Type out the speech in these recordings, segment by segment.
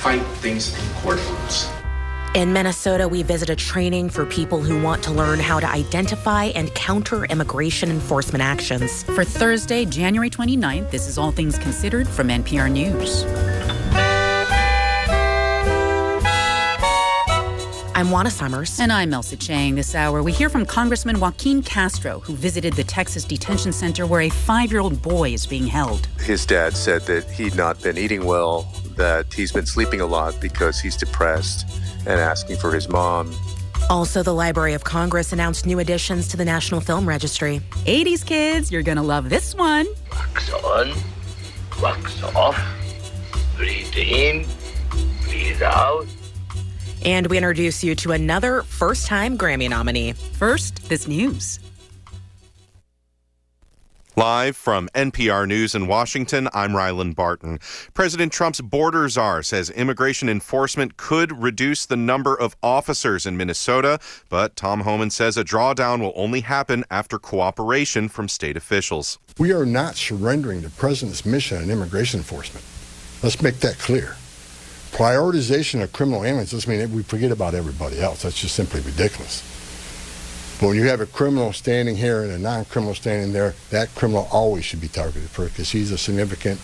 fight things in courtrooms. In Minnesota, we visit a training for people who want to learn how to identify and counter immigration enforcement actions. For Thursday, January 29th, this is All Things Considered from NPR News. I'm Juana Summers. And I'm Elsa Chang. This hour, we hear from Congressman Joaquin Castro, who visited the Texas detention center where a 5-year-old boy is being held. His dad said that he'd not been eating well, that he's been sleeping a lot because he's depressed and asking for his mom. Also, the Library of Congress announced new additions to the National Film Registry. 80s kids, you're going to love this one. Wax on, wax off, breathe in, breathe out. And we introduce you to another first-time Grammy nominee. First, this news. Live from NPR News in Washington, I'm Rylan Barton. President Trump's border czar says immigration enforcement could reduce the number of officers in Minnesota, but Tom Homan says a drawdown will only happen after cooperation from state officials. We are not surrendering the president's mission in immigration enforcement. Let's make that clear. Prioritization of criminal aliens doesn't mean that we forget about everybody else. That's just simply ridiculous. But when you have a criminal standing here and a non-criminal standing there, that criminal always should be targeted first because he's a significant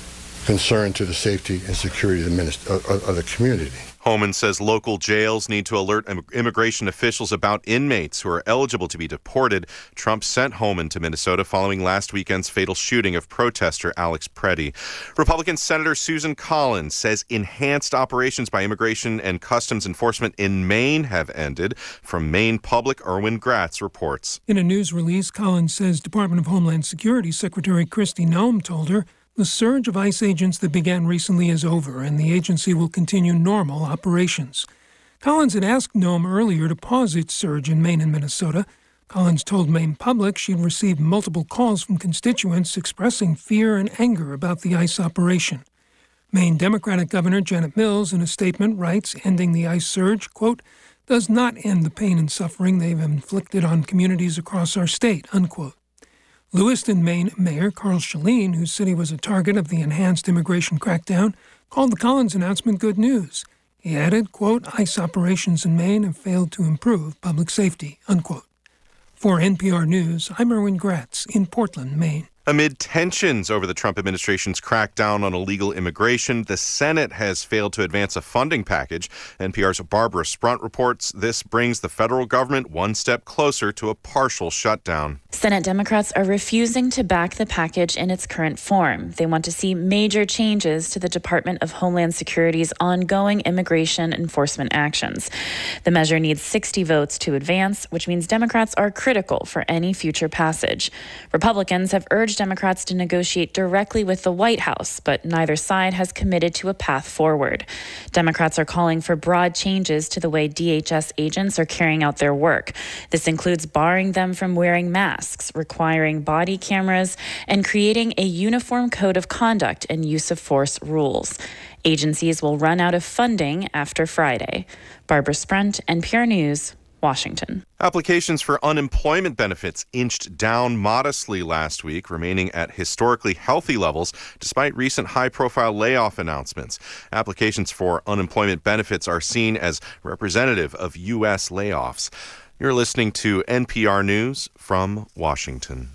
concern to the safety and security of the community. Homan says local jails need to alert immigration officials about inmates who are eligible to be deported. Trump sent Homan to Minnesota following last weekend's fatal shooting of protester Alex Preddy. Republican Senator Susan Collins says enhanced operations by Immigration and Customs Enforcement in Maine have ended. From Maine Public, Erwin Gratz reports. In a news release, Collins says Department of Homeland Security Secretary Kristi Noem told her the surge of ICE agents that began recently is over, and the agency will continue normal operations. Collins had asked Noem earlier to pause its surge in Maine and Minnesota. Collins told Maine Public she'd received multiple calls from constituents expressing fear and anger about the ICE operation. Maine Democratic Governor Janet Mills, in a statement, writes, ending the ICE surge, quote, does not end the pain and suffering they've inflicted on communities across our state, unquote. Lewiston, Maine Mayor Carl Schelin, whose city was a target of the enhanced immigration crackdown, called the Collins announcement good news. He added, quote, ICE operations in Maine have failed to improve public safety, unquote. For NPR News, I'm Erwin Gratz in Portland, Maine. Amid tensions over the Trump administration's crackdown on illegal immigration, the Senate has failed to advance a funding package. NPR's Barbara Sprunt reports this brings the federal government one step closer to a partial shutdown. Senate Democrats are refusing to back the package in its current form. They want to see major changes to the Department of Homeland Security's ongoing immigration enforcement actions. The measure needs 60 votes to advance, which means Democrats are critical for any future passage. Republicans have urged Democrats to negotiate directly with the White House, but neither side has committed to a path forward. Democrats are calling for broad changes to the way DHS agents are carrying out their work. This includes barring them from wearing masks, requiring body cameras, and creating a uniform code of conduct and use of force rules. Agencies will run out of funding after Friday. Barbara Sprunt, NPR News, Washington. Applications for unemployment benefits inched down modestly last week, remaining at historically healthy levels despite recent high-profile layoff announcements. Applications for unemployment benefits are seen as representative of U.S. layoffs. You're listening to NPR News from Washington.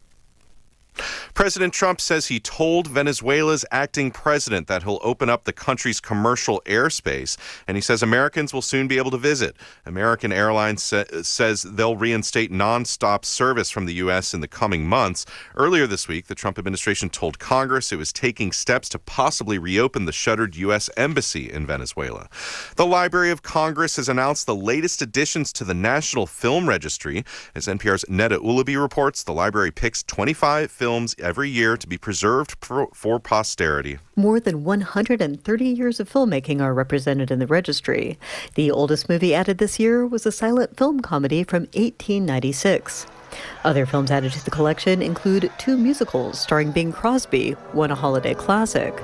President Trump says he told Venezuela's acting president that he'll open up the country's commercial airspace, and he says Americans will soon be able to visit. American Airlines says they'll reinstate nonstop service from the U.S. in the coming months. Earlier this week, the Trump administration told Congress it was taking steps to possibly reopen the shuttered U.S. embassy in Venezuela. The Library of Congress has announced the latest additions to the National Film Registry. As NPR's Neda Ulabi reports, the library picks 25 films every year to be preserved for posterity. More than 130 years of filmmaking are represented in the registry. The oldest movie added this year was a silent film comedy from 1896. Other films added to the collection include 2 musicals starring Bing Crosby, one a holiday classic.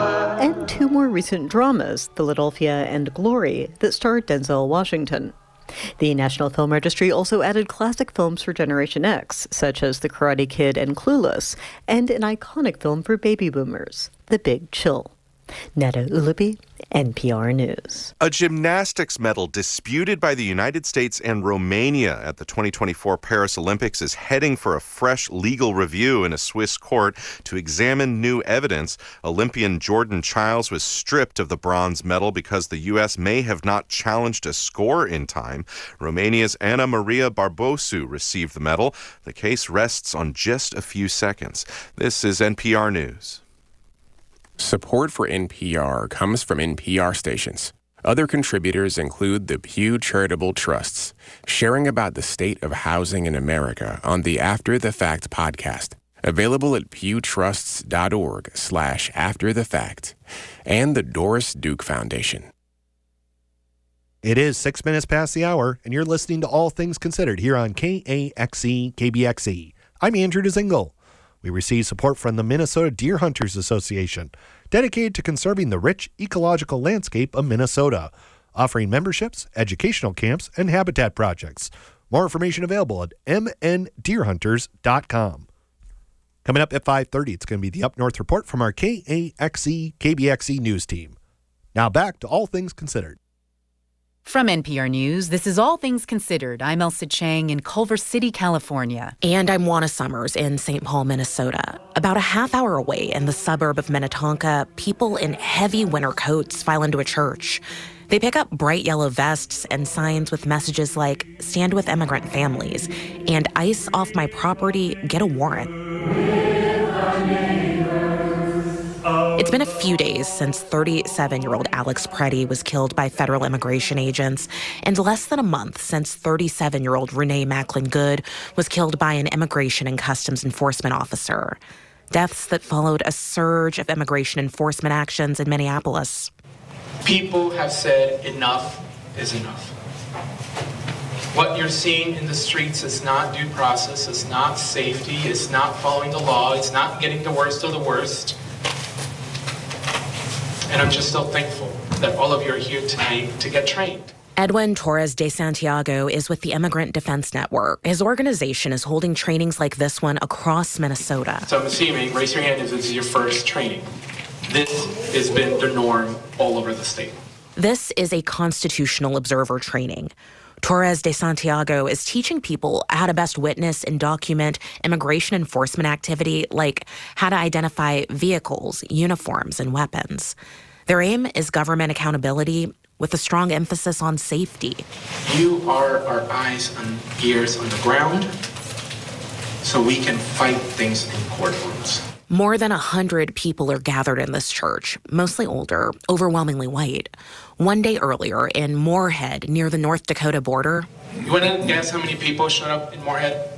And 2 more recent dramas, Philadelphia and Glory, that starred Denzel Washington. The National Film Registry also added classic films for Generation X, such as The Karate Kid and Clueless, and an iconic film for baby boomers, The Big Chill. Netta Ulupi, NPR News. A gymnastics medal disputed by the United States and Romania at the 2024 Paris Olympics is heading for a fresh legal review in a Swiss court to examine new evidence. Olympian Jordan Chiles was stripped of the bronze medal because the U.S. may have not challenged a score in time. Romania's Ana Maria Barbosu received the medal. The case rests on just a few seconds. This is NPR News. Support for NPR comes from NPR stations. Other contributors include the Pew Charitable Trusts, sharing about the state of housing in America on the After the Fact podcast, available at pewtrusts.org/afterthefact, and the Doris Duke Foundation. It is 6 minutes past the hour, and you're listening to All Things Considered here on KAXE KBXE. I'm Andrew Dzingel. We receive support from the Minnesota Deer Hunters Association, dedicated to conserving the rich ecological landscape of Minnesota, offering memberships, educational camps, and habitat projects. More information available at mndeerhunters.com. Coming up at 5:30, it's going to be the Up North Report from our KAXE KBXE news team. Now back to All Things Considered. From NPR News, this is All Things Considered. I'm Elsa Chang in Culver City, California. And I'm Juana Summers in St. Paul, Minnesota. About a half hour away in the suburb of Minnetonka, people in heavy winter coats file into a church. They pick up bright yellow vests and signs with messages like, "Stand with immigrant families," and "Ice off my property, get a warrant." It's been a few days since 37-year-old Alex Preddy was killed by federal immigration agents, and less than a month since 37-year-old Renee Macklin Good was killed by an immigration and customs enforcement officer. Deaths that followed a surge of immigration enforcement actions in Minneapolis. People have said enough is enough. What you're seeing in the streets is not due process, it's not safety, it's not following the law, it's not getting the worst of the worst. And I'm just so thankful that all of you are here tonight to get trained. Edwin Torres de Santiago is with the Immigrant Defense Network. His organization is holding trainings like this one across Minnesota. So I'm assuming, raise your hand if this is your first training. This has been the norm all over the state. This is a constitutional observer training. Torres de Santiago is teaching people how to best witness and document immigration enforcement activity, like how to identify vehicles, uniforms, and weapons. Their aim is government accountability with a strong emphasis on safety. You are our eyes and ears on the ground, so we can fight things in courtrooms. More than 100 people are gathered in this church, mostly older, overwhelmingly white. One day earlier in Moorhead, near the North Dakota border. You want to guess how many people showed up in Moorhead?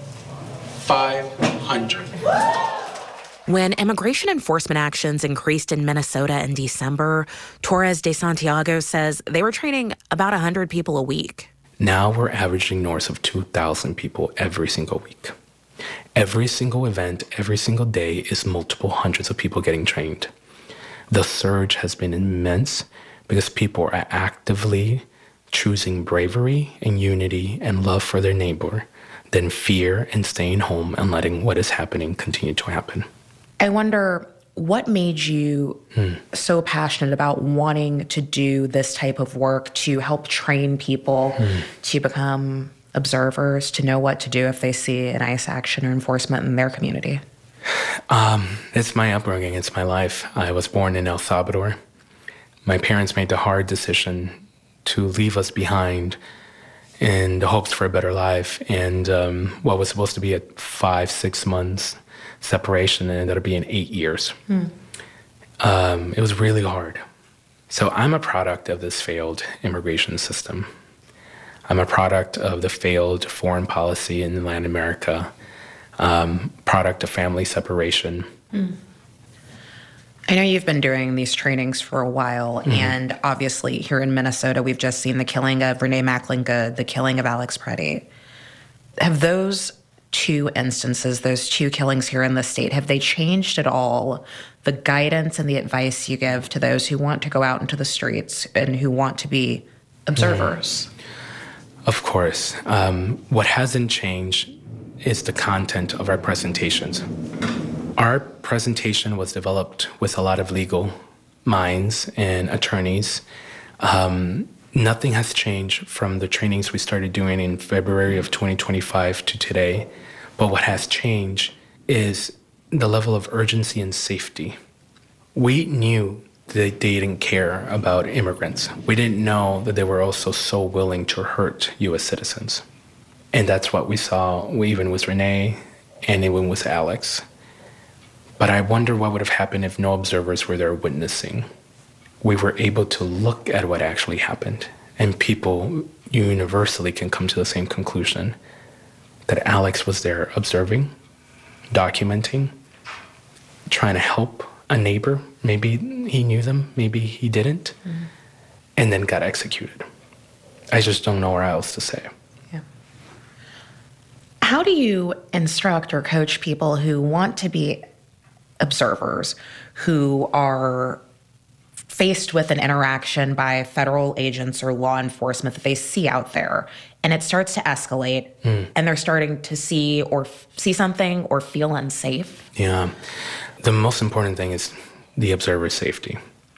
500. When immigration enforcement actions increased in Minnesota in December, Torres de Santiago says they were training about 100 people a week. Now we're averaging north of 2,000 people every single week. Every single event, every single day is multiple hundreds of people getting trained. The surge has been immense because people are actively choosing bravery and unity and love for their neighbor than fear and staying home and letting what is happening continue to happen. I wonder, what made you so passionate about wanting to do this type of work to help train people to become observers, to know what to do if they see an ICE action or enforcement in their community? It's my upbringing. It's my life. I was born in El Salvador. My parents made the hard decision to leave us behind in the hopes for a better life. And what was supposed to be a 5-6 months separation ended up being 8 years. It was really hard. So I'm a product of this failed immigration system. I'm a product of the failed foreign policy in Latin America, product of family separation. I know you've been doing these trainings for a while, and obviously here in Minnesota, we've just seen the killing of Renee Macklin Good, the killing of Alex Preddy. Have those two instances, those two killings here in the state, have they changed at all the guidance and the advice you give to those who want to go out into the streets and who want to be observers? Of course. What hasn't changed is the content of our presentations. Our presentation was developed with a lot of legal minds and attorneys. Nothing has changed from the trainings we started doing in February of 2025 to today. But what has changed is the level of urgency and safety. We knew that they didn't care about immigrants. We didn't know that they were also so willing to hurt U.S. citizens. And that's what we saw even with Renee and even with Alex. But I wonder what would have happened if no observers were there witnessing. We were able to look at what actually happened, and people universally can come to the same conclusion that Alex was there observing, documenting, trying to help a neighbor. Maybe he knew them, maybe he didn't, and then got executed. I just don't know what else to say. Yeah. How do you instruct or coach people who want to be observers, who are faced with an interaction by federal agents or law enforcement that they see out there, and it starts to escalate, and they're starting to see something or feel unsafe? Yeah. The most important thing is the observer's safety.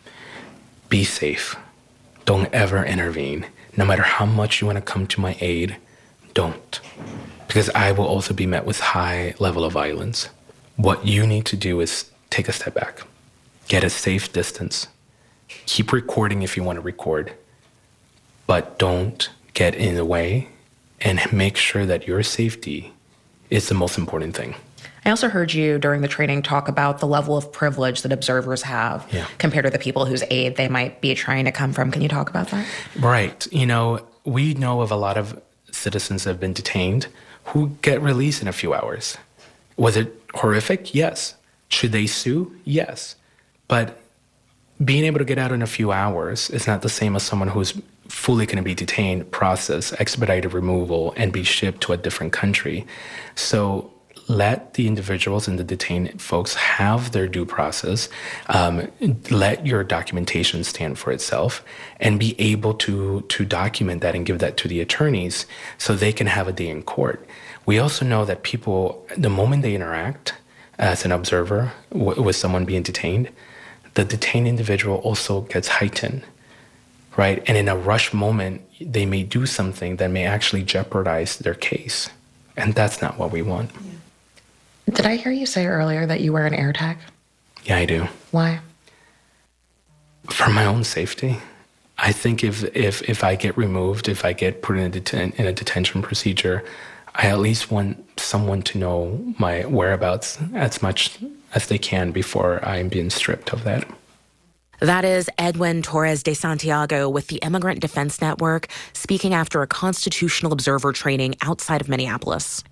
Be safe. Don't ever intervene. No matter how much you want to come to my aid, don't. Because I will also be met with high level of violence. What you need to do is take a step back. Get a safe distance. Keep recording if you want to record. But don't get in the way, and make sure that your safety is the most important thing. I also heard you during the training talk about the level of privilege that observers have compared to the people whose aid they might be trying to come from. Can you talk about that? Right. You know, we know of a lot of citizens that have been detained who get released in a few hours. Was it horrific? Yes. Should they sue? Yes. But being able to get out in a few hours is not the same as someone who's fully going to be detained, processed, expedited removal, and be shipped to a different country. So let the individuals and the detained folks have their due process. Let your documentation stand for itself, and be able to document that and give that to the attorneys so they can have a day in court. We also know that people, the moment they interact as an observer with someone being detained, the detained individual also gets heightened, right? And in a rush moment, they may do something that may actually jeopardize their case. And that's not what we want. Yeah. Did I hear you say earlier that you wear an AirTag? Yeah, I do. Why? For my own safety. I think if I get removed, if I get put in a detention procedure, I at least want someone to know my whereabouts as much as they can before I'm being stripped of that. That is Edwin Torres de Santiago with the Immigrant Defense Network, speaking after a constitutional observer training outside of Minneapolis.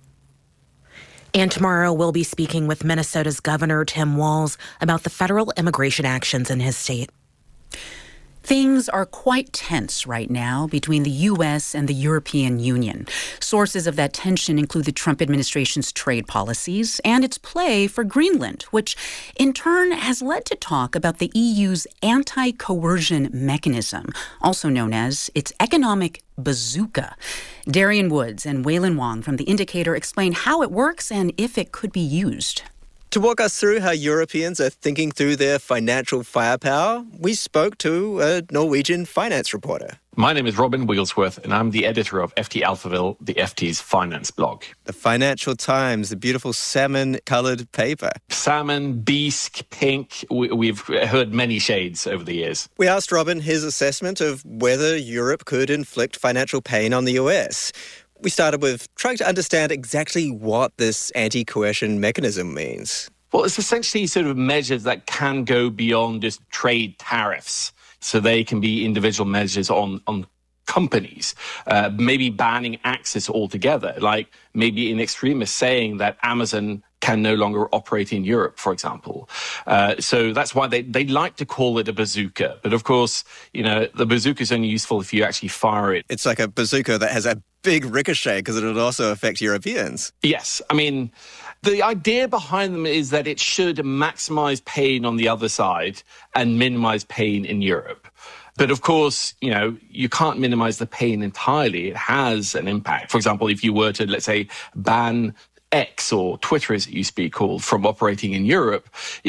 And tomorrow we'll be speaking with Minnesota's Governor Tim Walz about the federal immigration actions in his state. Things are quite tense right now between the U.S. and the European Union. Sources of that tension include the Trump administration's trade policies and its play for Greenland, which in turn has led to talk about the EU's anti-coercion mechanism, also known as its economic bazooka. Darian Woods and Waylon Wong from The Indicator explain how it works and if it could be used. To walk us through how Europeans are thinking through their financial firepower, we spoke to a Norwegian finance reporter. My name is Robin Wigglesworth, and I'm the editor of FT Alphaville, the FT's finance blog. The Financial Times, the beautiful salmon-coloured paper. Salmon, bisque, pink. We've heard many shades over the years. We asked Robin his assessment of whether Europe could inflict financial pain on the US. We started with trying to understand exactly what this anti-coercion mechanism means. Well, it's essentially sort of measures that can go beyond just trade tariffs. So they can be individual measures on companies, maybe banning access altogether, like maybe in extremis saying that Amazon can no longer operate in Europe, for example. So that's why they like to call it a bazooka. But of course, you know, the bazooka is only useful if you actually fire it. It's like a bazooka that has a big ricochet because it would also affect Europeans. Yes. I mean, the idea behind them is that it should maximize pain on the other side and minimize pain in Europe. But of course, you can't minimize the pain entirely. It has an impact. For example, if you were to, let's say, ban X, or Twitter as it used to be called, from operating in Europe,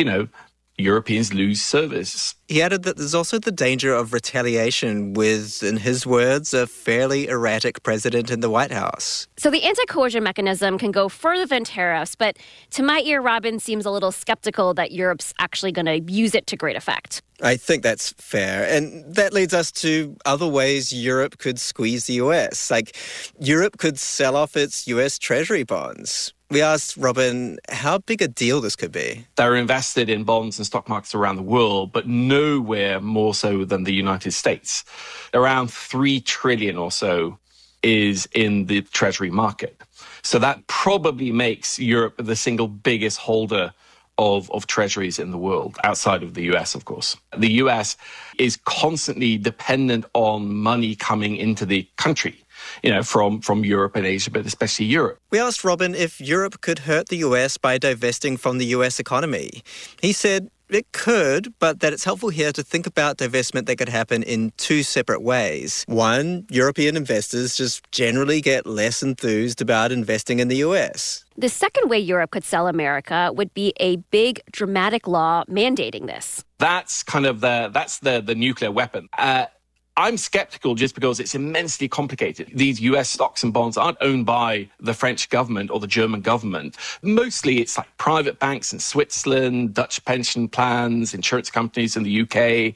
Europeans lose service. He added that there's also the danger of retaliation with, in his words, a fairly erratic president in the White House. So the anti-coercion mechanism can go further than tariffs, but to my ear, Robin seems a little skeptical that Europe's actually going to use it to great effect. I think that's fair. And that leads us to other ways Europe could squeeze the US. Like, Europe could sell off its US Treasury bonds. We asked Robin how big a deal this could be. They're invested in bonds and stock markets around the world, but nowhere more so than the United States. Around $3 trillion or so is in the Treasury market. So that probably makes Europe the single biggest holder of treasuries in the world, outside of the US, of course. The US is constantly dependent on money coming into the country, from Europe and Asia, but especially Europe. We asked Robin if Europe could hurt the US by divesting from the US economy. He said it could, but that it's helpful here to think about divestment that could happen in two separate ways. One, European investors just generally get less enthused about investing in the US. The second way Europe could sell America would be a big, dramatic law mandating this. That's kind of the nuclear weapon. I'm skeptical just because it's immensely complicated. These US stocks and bonds aren't owned by the French government or the German government. Mostly it's like private banks in Switzerland, Dutch pension plans, insurance companies in the UK.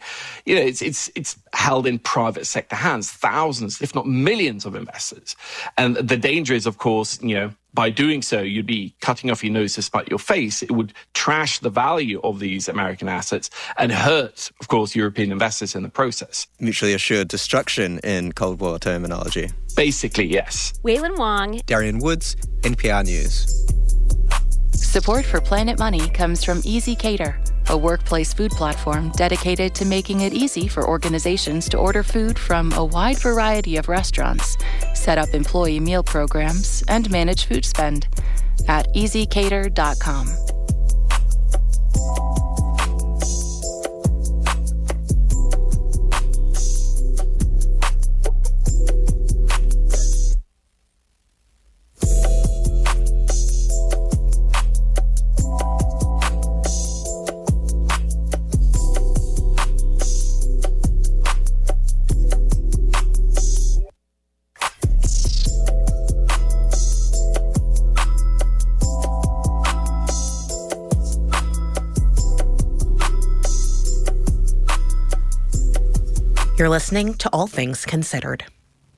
It's held in private sector hands, thousands, if not millions of investors. And the danger is, of course, by doing so, you'd be cutting off your nose to spite your face. It would trash the value of these American assets and hurt, of course, European investors in the process. Mutually assured destruction in Cold War terminology. Basically, yes. Waylon Wong. Darian Woods, NPR News. Support for Planet Money comes from Easy Cater, a workplace food platform dedicated to making it easy for organizations to order food from a wide variety of restaurants, set up employee meal programs, and manage food spend at easycater.com. You're listening to All Things Considered.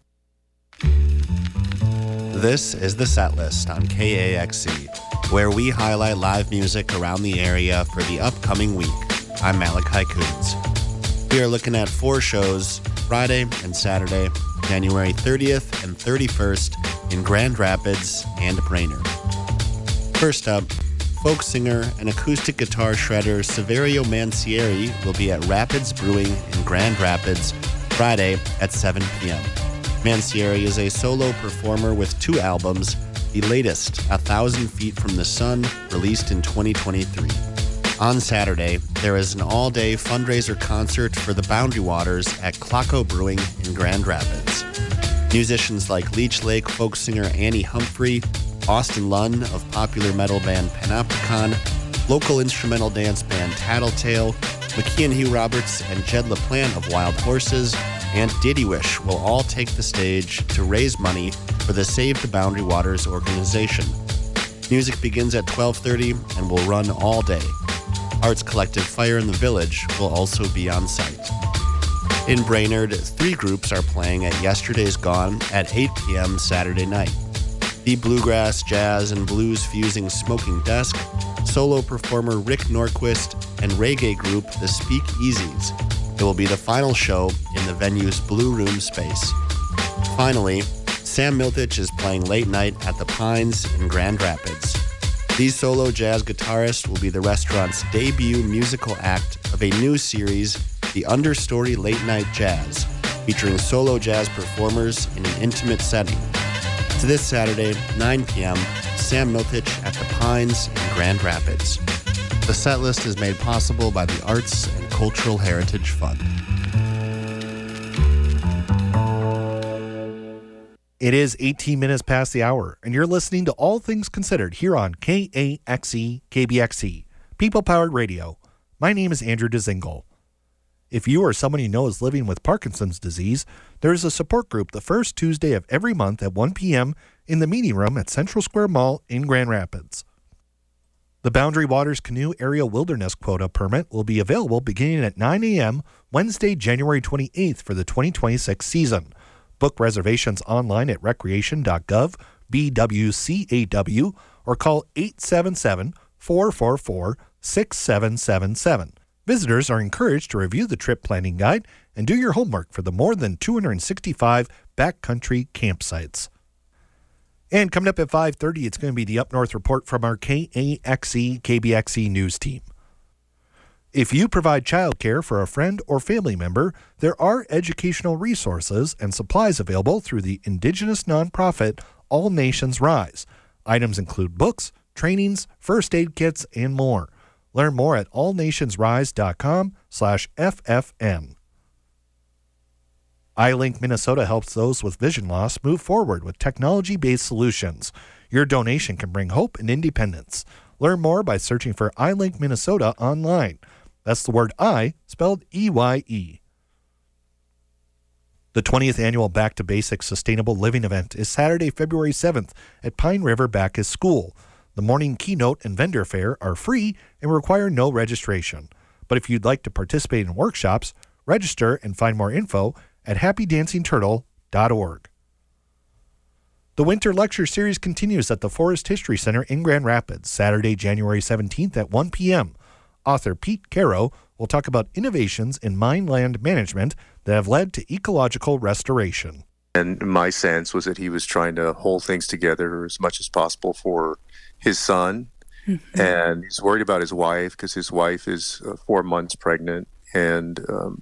This is The Set List on KAXE, where we highlight live music around the area for the upcoming week. I'm Malachi Coons. We are looking at 4 shows, Friday and Saturday, January 30th and 31st in Grand Rapids and Brainerd. First up, folk singer and acoustic guitar shredder Saverio Mansieri will be at Rapids Brewing in Grand Rapids Friday at 7 p.m. Mansieri is a solo performer with 2 albums, the latest, 1,000 Feet from the Sun, released in 2023. On Saturday, there is an all-day fundraiser concert for the Boundary Waters at Clocko Brewing in Grand Rapids. Musicians like Leech Lake folk singer Annie Humphrey, Austin Lunn of popular metal band Panopticon, local instrumental dance band Tattletale, McKean Hugh Roberts and Jed LaPlante of Wild Horses, and Diddy Wish will all take the stage to raise money for the Save the Boundary Waters organization. Music begins at 12:30 and will run all day. Arts collective Fire in the Village will also be on site. In Brainerd, 3 groups are playing at Yesterday's Gone at 8 p.m. Saturday night. The bluegrass, jazz, and blues fusing Smoking Desk, solo performer Rick Norquist, and reggae group The Speak Easies. It will be the final show in the venue's Blue Room space. Finally, Sam Miltich is playing late night at the Pines in Grand Rapids. The solo jazz guitarist will be the restaurant's debut musical act of a new series, The Understory Late Night Jazz, featuring solo jazz performers in an intimate setting. To this Saturday, 9 p.m., Sam Miltich at the Pines in Grand Rapids. The set list is made possible by the Arts and Cultural Heritage Fund. It is 18 minutes past the hour, and you're listening to All Things Considered here on KAXE KBXE, People-Powered Radio. My name is Andrew Dzingel. If you or someone you know is living with Parkinson's disease, there is a support group the first Tuesday of every month at 1 p.m. in the meeting room at Central Square Mall in Grand Rapids. The Boundary Waters Canoe Area Wilderness Quota Permit will be available beginning at 9 a.m. Wednesday, January 28th for the 2026 season. Book reservations online at recreation.gov, BWCAW, or call 877-444-6777. Visitors are encouraged to review the trip planning guide and do your homework for the more than 265 backcountry campsites. And coming up at 5:30, it's going to be the Up North report from our KAXE KBXE news team. If you provide childcare for a friend or family member, there are educational resources and supplies available through the Indigenous nonprofit All Nations Rise. Items include books, trainings, first aid kits, and more. Learn more at allnationsrise.com/FFN. iLink Minnesota helps those with vision loss move forward with technology-based solutions. Your donation can bring hope and independence. Learn more by searching for iLink Minnesota online. That's the word I, spelled E-Y-E. The 20th annual Back to Basics Sustainable Living event is Saturday, February 7th at Pine River Backus School. The morning keynote and vendor fair are free and require no registration. But if you'd like to participate in workshops, register and find more info at happydancingturtle.org. The Winter Lecture Series continues at the Forest History Center in Grand Rapids, Saturday, January 17th at 1 p.m. Author Pete Caro will talk about innovations in mine land management that have led to ecological restoration. And my sense was that he was trying to hold things together as much as possible for his son. Mm-hmm. And he's worried about his wife because his wife is 4 months pregnant and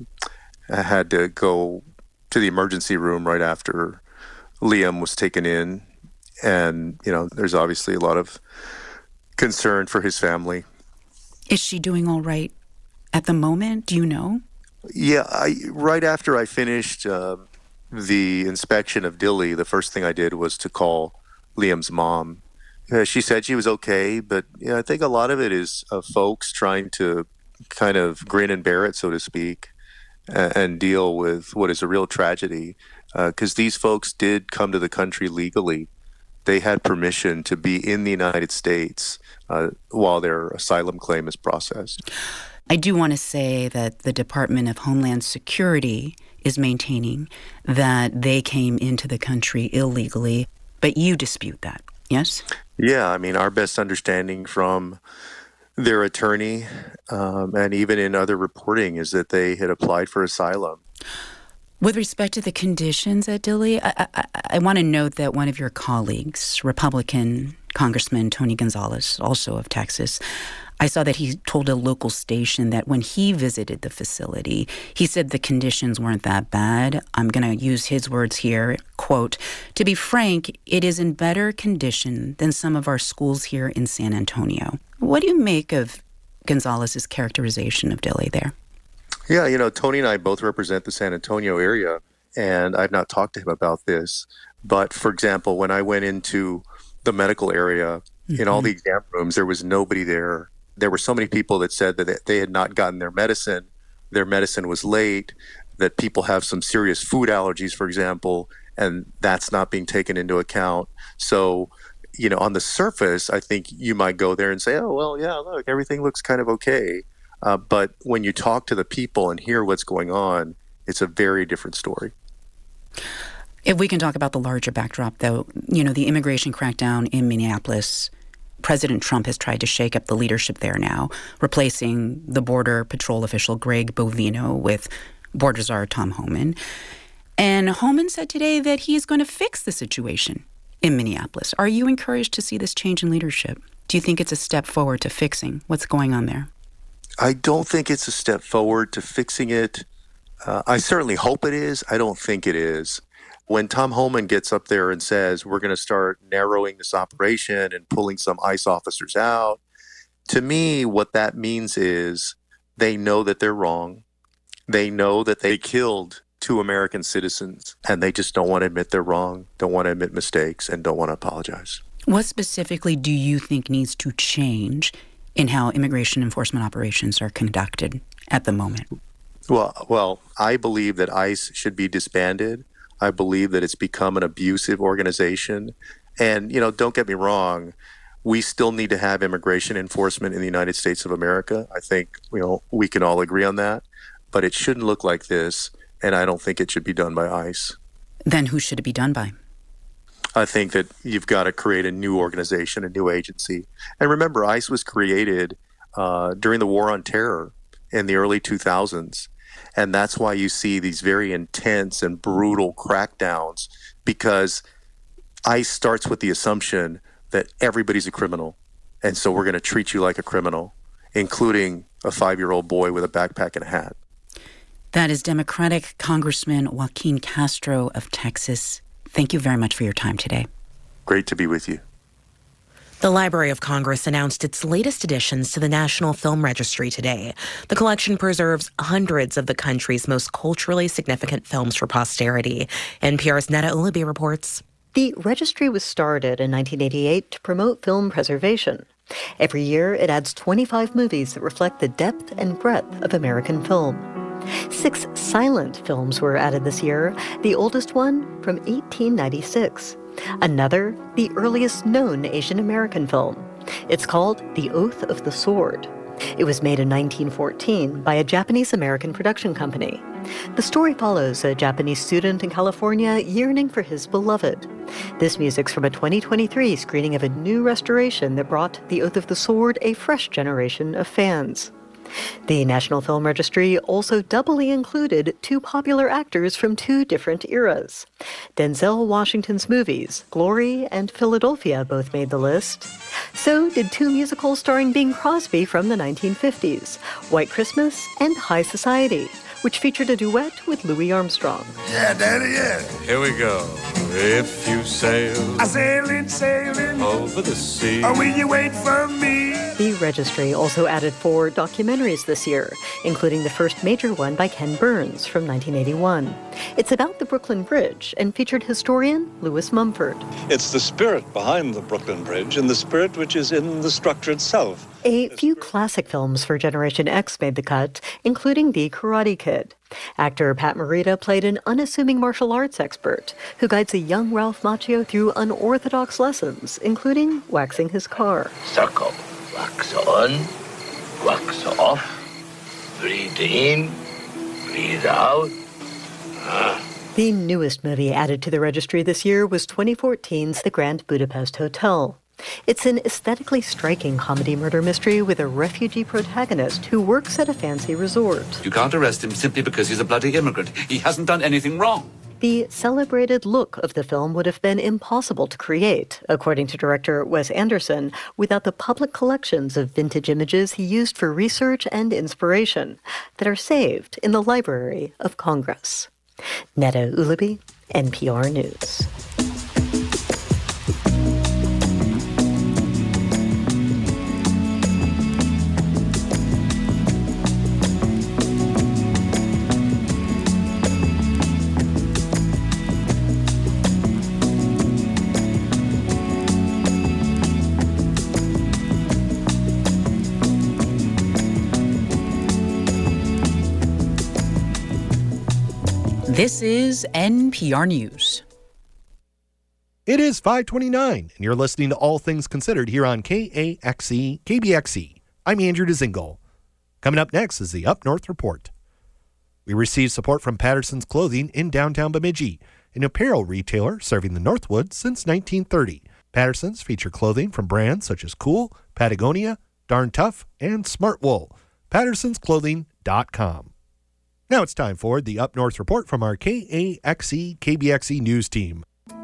had to go to the emergency room right after Liam was taken in. And, there's obviously a lot of concern for his family. Is she doing all right at the moment? Do you know? Yeah, right after I finished the inspection of Dilly, the first thing I did was to call Liam's mom. She said she was okay, but I think a lot of it is folks trying to kind of grin and bear it, so to speak, and deal with what is a real tragedy. Because these folks did come to the country legally. They had permission to be in the United States while their asylum claim is processed. I do want to say that the Department of Homeland Security is maintaining that they came into the country illegally, but you dispute that, yes? Yeah, our best understanding from their attorney and even in other reporting is that they had applied for asylum. With respect to the conditions at Dilley, I want to note that one of your colleagues, Republican Congressman Tony Gonzalez, also of Texas, I saw that he told a local station that when he visited the facility, he said the conditions weren't that bad. I'm going to use his words here, quote, "To be frank, it is in better condition than some of our schools here in San Antonio." What do you make of Gonzalez's characterization of Dilley there? Yeah, Tony and I both represent the San Antonio area, and I've not talked to him about this. But, for example, when I went into the medical area, in all the exam rooms, there was nobody there. There were so many people that said that they had not gotten their medicine was late, that people have some serious food allergies, for example, and that's not being taken into account. So, on the surface, I think you might go there and say, oh, well, yeah, look, everything looks kind of okay. But when you talk to the people and hear what's going on, it's a very different story. If we can talk about the larger backdrop, though, the immigration crackdown in Minneapolis, President Trump has tried to shake up the leadership there now, replacing the Border Patrol official Greg Bovino with Border Czar Tom Homan. And Homan said today that he is going to fix the situation in Minneapolis. Are you encouraged to see this change in leadership? Do you think it's a step forward to fixing what's going on there? I don't think it's a step forward to fixing it. I certainly hope it is. I don't think it is. When Tom Homan gets up there and says, we're going to start narrowing this operation and pulling some ICE officers out, to me, what that means is they know that they're wrong. They know that they killed to American citizens, and they just don't want to admit they're wrong, don't want to admit mistakes, and don't want to apologize. What specifically do you think needs to change in how immigration enforcement operations are conducted at the moment? Well, I believe that ICE should be disbanded. I believe that it's become an abusive organization. And, don't get me wrong, we still need to have immigration enforcement in the United States of America. I think, we can all agree on that. But it shouldn't look like this, and I don't think it should be done by ICE. Then who should it be done by? I think that you've got to create a new organization, a new agency. And remember, ICE was created during the War on Terror in the early 2000s. And that's why you see these very intense and brutal crackdowns, because ICE starts with the assumption that everybody's a criminal. And so we're going to treat you like a criminal, including a 5-year-old boy with a backpack and a hat. That is Democratic Congressman Joaquin Castro of Texas. Thank you very much for your time today. Great to be with you. The Library of Congress announced its latest additions to the National Film Registry today. The collection preserves hundreds of the country's most culturally significant films for posterity. NPR's Neda Ulabi reports. The registry was started in 1988 to promote film preservation. Every year, it adds 25 movies that reflect the depth and breadth of American film. 6 silent films were added this year, the oldest one from 1896. Another, the earliest known Asian American film. It's called The Oath of the Sword. It was made in 1914 by a Japanese-American production company. The story follows a Japanese student in California yearning for his beloved. This music's from a 2023 screening of a new restoration that brought The Oath of the Sword a fresh generation of fans. The National Film Registry also doubly included 2 popular actors from 2 different eras. Denzel Washington's movies, Glory and Philadelphia, both made the list. So did 2 musicals starring Bing Crosby from the 1950s, White Christmas and High Society, which featured a duet with Louis Armstrong. Yeah, Daddy, yeah. Here we go. If you sail, I sailing over the sea. Or will you wait for me? The registry also added 4 documentaries this year, including the first major one by Ken Burns from 1981. It's about the Brooklyn Bridge and featured historian Louis Mumford. It's the spirit behind the Brooklyn Bridge and the spirit which is in the structure itself. A few classic films for Generation X made the cut, including The Karate Kid. Actor Pat Morita played an unassuming martial arts expert who guides a young Ralph Macchio through unorthodox lessons, including waxing his car. Suckle. Wax on, wax off, breathe in, breathe out. The newest movie added to the registry this year was 2014's The Grand Budapest Hotel. It's an aesthetically striking comedy murder mystery with a refugee protagonist who works at a fancy resort. You can't arrest him simply because he's a bloody immigrant. He hasn't done anything wrong. The celebrated look of the film would have been impossible to create, according to director Wes Anderson, without the public collections of vintage images he used for research and inspiration that are saved in the Library of Congress. Neda Ulabi, NPR News. This is NPR News. It is 5:29, and you're listening to All Things Considered here on KAXE, KBXE. I'm Andrew Dzingel. Coming up next is the Up North Report. We received support from Patterson's Clothing in downtown Bemidji, an apparel retailer serving the Northwoods since 1930. Patterson's feature clothing from brands such as Cool, Patagonia, Darn Tough, and Smart Wool. PattersonsClothing.com. Now it's time for the Up North Report from our KAXE, KBXE news team.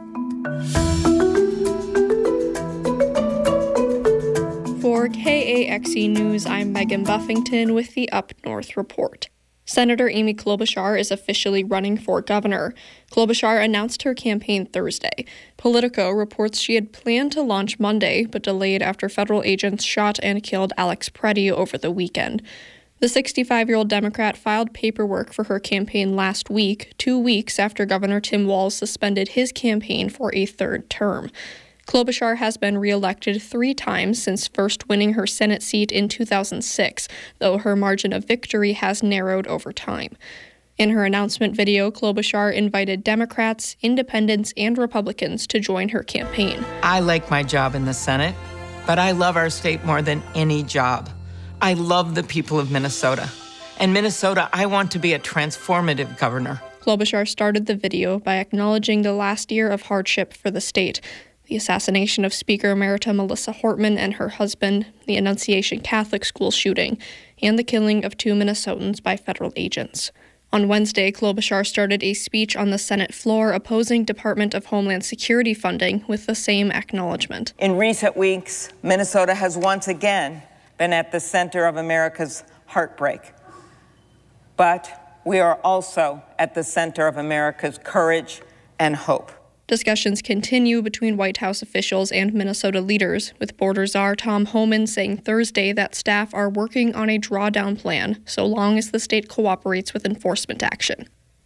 For KAXE News, I'm Megan Buffington with the Up North Report. Senator Amy Klobuchar is officially running for governor. Klobuchar announced her campaign Thursday. Politico reports she had planned to launch Monday, but delayed after federal agents shot and killed Alex Preddy over the weekend. The 65-year-old Democrat filed paperwork for her campaign last week, 2 weeks after Governor Tim Walz suspended his campaign for a third term. Klobuchar has been reelected 3 times since first winning her Senate seat in 2006, though her margin of victory has narrowed over time. In her announcement video, Klobuchar invited Democrats, independents, and Republicans to join her campaign. I like my job in the Senate, but I love our state more than any job. I love the people of Minnesota. And Minnesota, I want to be a transformative governor. Klobuchar started the video by acknowledging the last year of hardship for the state, the assassination of Speaker Emerita Melissa Hortman and her husband, the Annunciation Catholic School shooting, and the killing of 2 Minnesotans by federal agents. On Wednesday, Klobuchar started a speech on the Senate floor opposing Department of Homeland Security funding with the same acknowledgement. In recent weeks, Minnesota has once again been at the center of America's heartbreak. But we are also at the center of America's courage and hope. Discussions continue between White House officials and Minnesota leaders, with Border Czar Tom Homan saying Thursday that staff are working on a drawdown plan so long as the state cooperates with enforcement action.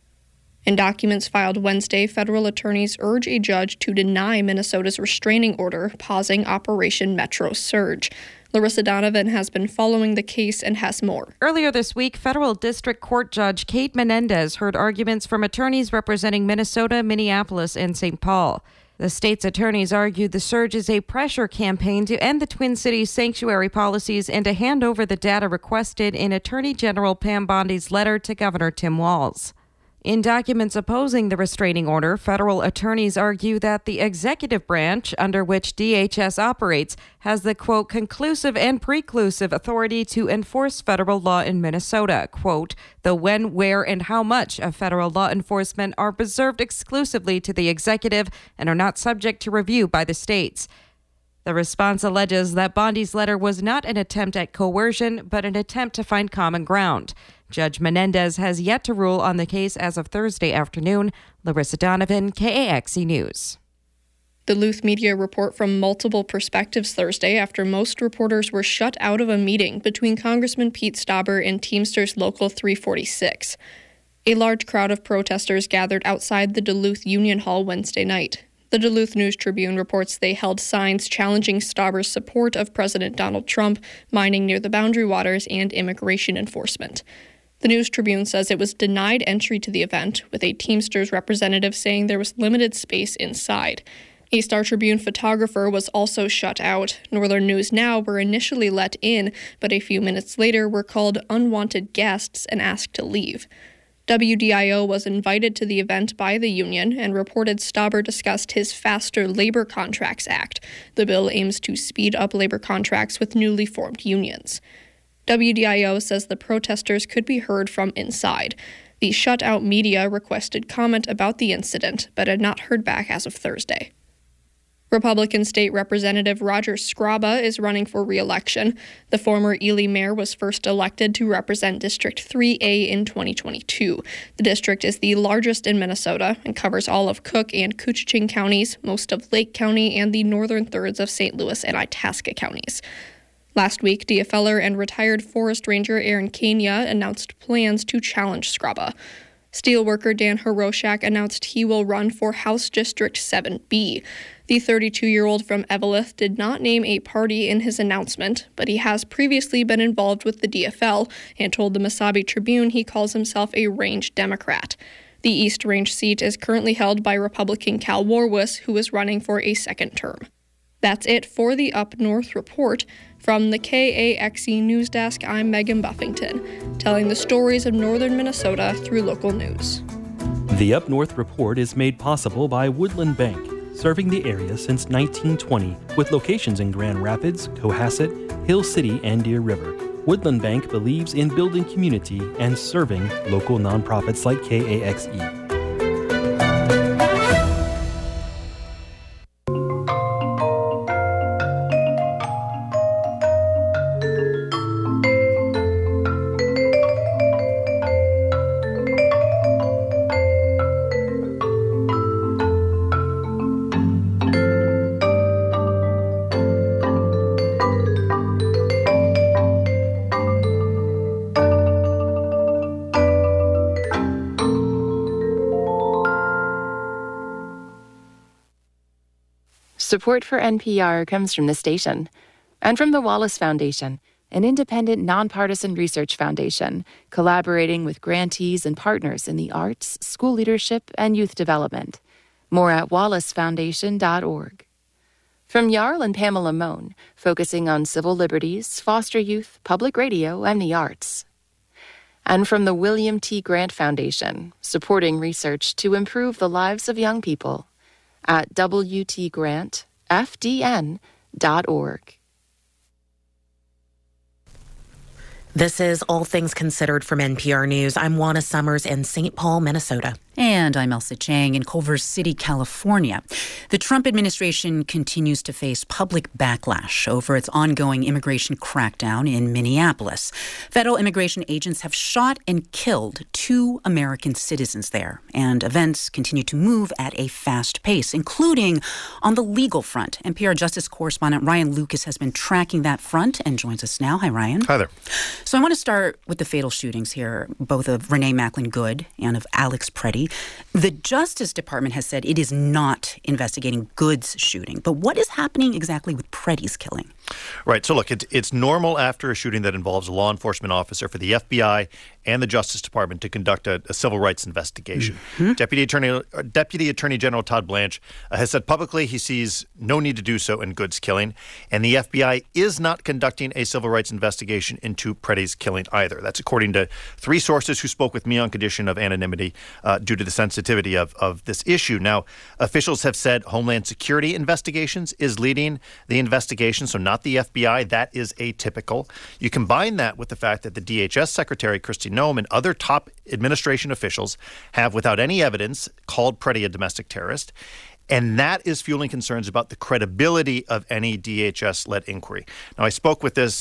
In documents filed Wednesday, federal attorneys urge a judge to deny Minnesota's restraining order, pausing Operation Metro Surge. Larissa Donovan has been following the case and has more. Earlier this week, federal district court judge Kate Menendez heard arguments from attorneys representing Minnesota, Minneapolis, and St. Paul. The state's attorneys argued the surge is a pressure campaign to end the Twin Cities sanctuary policies and to hand over the data requested in Attorney General Pam Bondi's letter to Governor Tim Walz. In documents opposing the restraining order, federal attorneys argue that the executive branch, under which DHS operates, has the, quote, conclusive and preclusive authority to enforce federal law in Minnesota. Quote, the when, where, and how much of federal law enforcement are reserved exclusively to the executive and are not subject to review by the states. The response alleges that Bondi's letter was not an attempt at coercion, but an attempt to find common ground. Judge Menendez has yet to rule on the case as of Thursday afternoon. Larissa Donovan, KAXE News. Duluth media report from multiple perspectives Thursday after most reporters were shut out of a meeting between Congressman Pete Stauber and Teamsters Local 346. A large crowd of protesters gathered outside the Duluth Union Hall Wednesday night. The Duluth News-Tribune reports they held signs challenging Stauber's support of President Donald Trump, mining near the Boundary Waters, and immigration enforcement. The News-Tribune says it was denied entry to the event, with a Teamsters representative saying there was limited space inside. A Star-Tribune photographer was also shut out. Northern News Now were initially let in, but a few minutes later were called unwanted guests and asked to leave. WDIO was invited to the event by the union and reported Stauber discussed his Faster Labor Contracts Act. The bill aims to speed up labor contracts with newly formed unions. WDIO says the protesters could be heard from inside. The shut-out media requested comment about the incident, but had not heard back as of Thursday. Republican State Representative Roger Scraba is running for re-election. The former Ely mayor was first elected to represent District 3A in 2022. The district is the largest in Minnesota and covers all of Cook and Koochiching counties, most of Lake County, and the northern thirds of St. Louis and Itasca counties. Last week, DFLer and retired forest ranger Aaron Kania announced plans to challenge Scraba. Steelworker Dan Horoshak announced he will run for House District 7B. The 32-year-old from Eveleth did not name a party in his announcement, but he has previously been involved with the DFL and told the Mesabi Tribune he calls himself a range Democrat. The East Range seat is currently held by Republican Cal Warwis, who is running for a second term. That's it for the Up North Report. From the KAXE News Desk, I'm Megan Buffington, telling the stories of northern Minnesota through local news. The Up North Report is made possible by Woodland Bank, serving the area since 1920, with locations in Grand Rapids, Cohasset, Hill City, and Deer River. Woodland Bank believes in building community and serving local nonprofits like KAXE. Support for NPR comes from the station and from the Wallace Foundation, an independent, nonpartisan research foundation collaborating with grantees and partners in the arts, school leadership, and youth development. More at wallacefoundation.org. From Jarl and Pamela Mohn, focusing on civil liberties, foster youth, public radio, and the arts. And from the William T. Grant Foundation, supporting research to improve the lives of young people at wtgrantfdn.org. This is All Things Considered from NPR News. I'm Juana Summers in St. Paul, Minnesota. And I'm Elsa Chang in Culver City, California. The Trump administration continues to face public backlash over its ongoing immigration crackdown in Minneapolis. Federal immigration agents have shot and killed 2 American citizens there, and events continue to move at a fast pace, including on the legal front. NPR Justice correspondent Ryan Lucas has been tracking that front and joins us now. Hi, Ryan. Hi there. So I want to start with the fatal shootings here, both of Renee Macklin Good and of Alex Preddy. The Justice Department has said it is not investigating Good's shooting. But what is happening exactly with Preddy's killing? Right. So look, it's normal after a shooting that involves a law enforcement officer for the FBI and the Justice Department to conduct a civil rights investigation. Mm-hmm. Deputy Attorney General Todd Blanche has said publicly he sees no need to do so in Good's killing, and the FBI is not conducting a civil rights investigation into Preddy's killing either. That's according to 3 sources who spoke with me on condition of anonymity due to the sensitivity of this issue. Now, officials have said Homeland Security Investigations is leading the investigation, so not the FBI. That is atypical. You combine that with the fact that the DHS Secretary, Kristi Noem, and other top administration officials have, without any evidence, called Preddy a domestic terrorist. And that is fueling concerns about the credibility of any DHS-led inquiry. Now, I spoke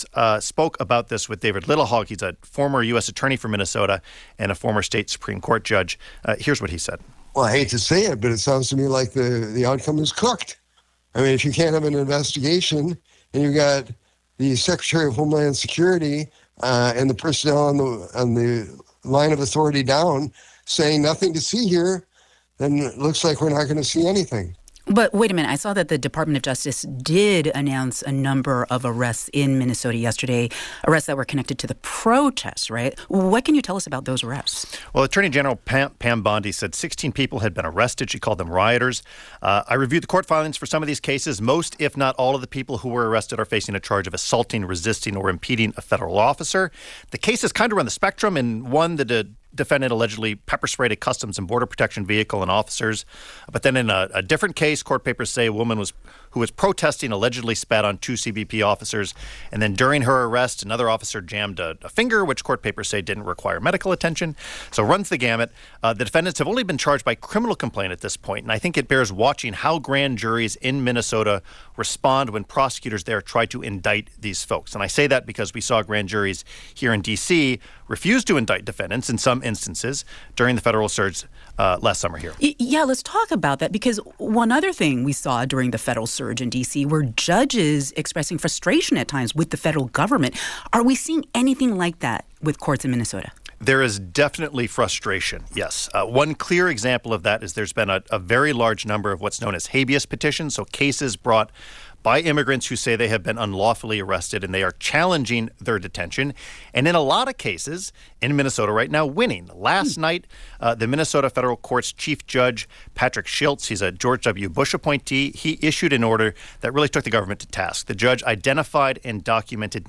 about this with David Littlehog. He's a former U.S. attorney for Minnesota and a former state Supreme Court judge. Here's what he said. Well, I hate to say it, but it sounds to me like the outcome is cooked. I mean, if you can't have an investigation and you've got the Secretary of Homeland Security and the personnel on the line of authority down saying nothing to see here, then it looks like we're not going to see anything. But wait a minute. I saw that the Department of Justice did announce a number of arrests in Minnesota yesterday, arrests that were connected to the protests, right? What can you tell us about those arrests? Well, Attorney General Pam Bondi said 16 people had been arrested. She called them rioters. I reviewed the court filings for some of these cases. Most, if not all of the people who were arrested are facing a charge of assaulting, resisting, or impeding a federal officer. The cases kind of run the spectrum. In one, the defendant allegedly pepper sprayed a Customs and Border Protection vehicle and officers. But then in a different case, court papers say a woman who was protesting allegedly spat on 2 CBP officers. And then during her arrest, another officer jammed a finger, which court papers say didn't require medical attention. So runs the gamut. The defendants have only been charged by criminal complaint at this point. And I think it bears watching how grand juries in Minnesota respond when prosecutors there try to indict these folks. And I say that because we saw grand juries here in D.C. refuse to indict defendants in some instances during the federal surge last summer here. Yeah, let's talk about that, because one other thing we saw during the federal surge in D.C. were judges expressing frustration at times with the federal government. Are we seeing anything like that with courts in Minnesota? There is definitely frustration, yes. One clear example of that is there's been a very large number of what's known as habeas petitions, so cases brought by immigrants who say they have been unlawfully arrested and they are challenging their detention. And in a lot of cases in Minnesota right now, winning. Last night, the Minnesota Federal Court's Chief Judge, Patrick Schiltz, he's a George W. Bush appointee, he issued an order that really took the government to task. The judge identified and documented